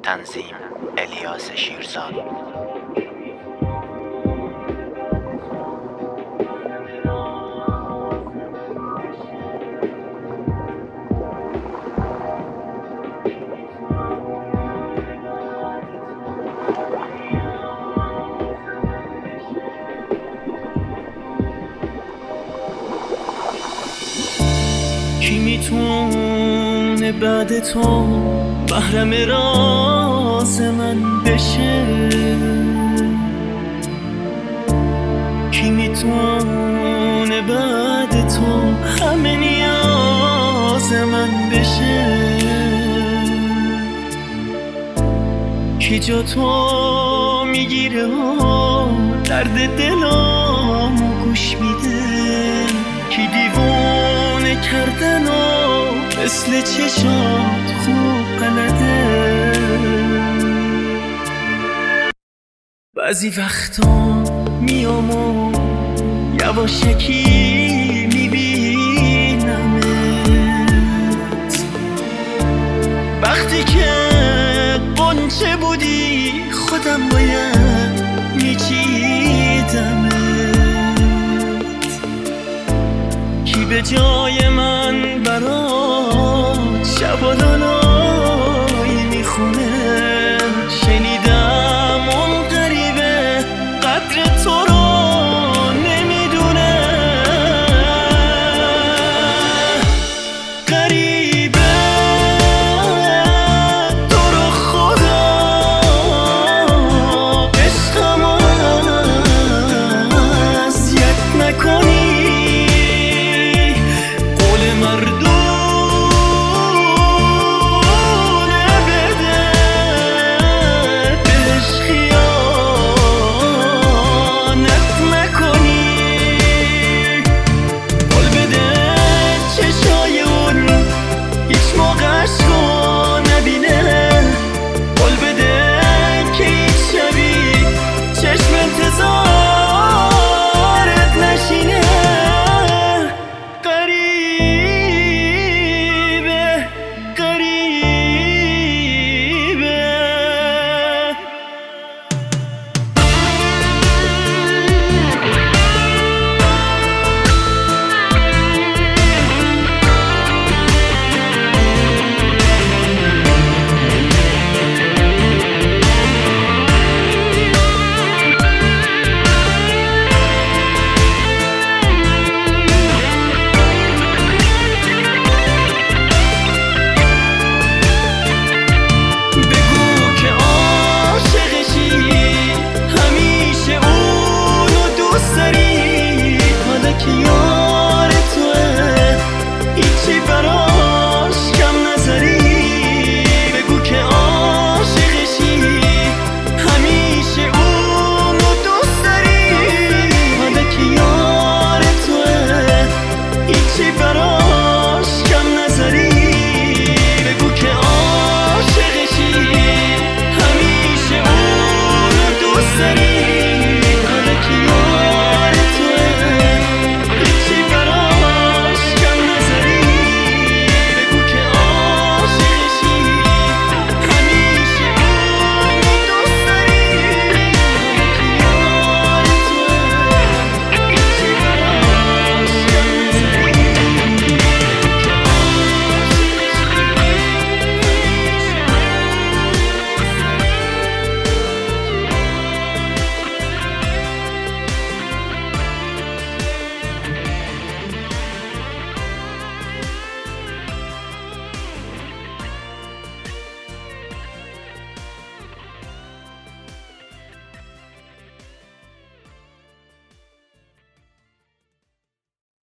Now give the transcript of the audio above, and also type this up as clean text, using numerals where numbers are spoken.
تنظیم الیاس شیرزاد. کی میتونه بعد تو محرم راز من بشه؟ کی میتونه بعد تو همه نیاز من بشه؟ کی جا تو میگیره و درد دلامو گوش میده؟ کی دیوونه کردن و مثل چشات خوب بلده؟ بعضی وقتا میام و یواشکی میبینمت، وقتی که قنچه بودی خودم باید میچیدمت. کی به جای من برات شب و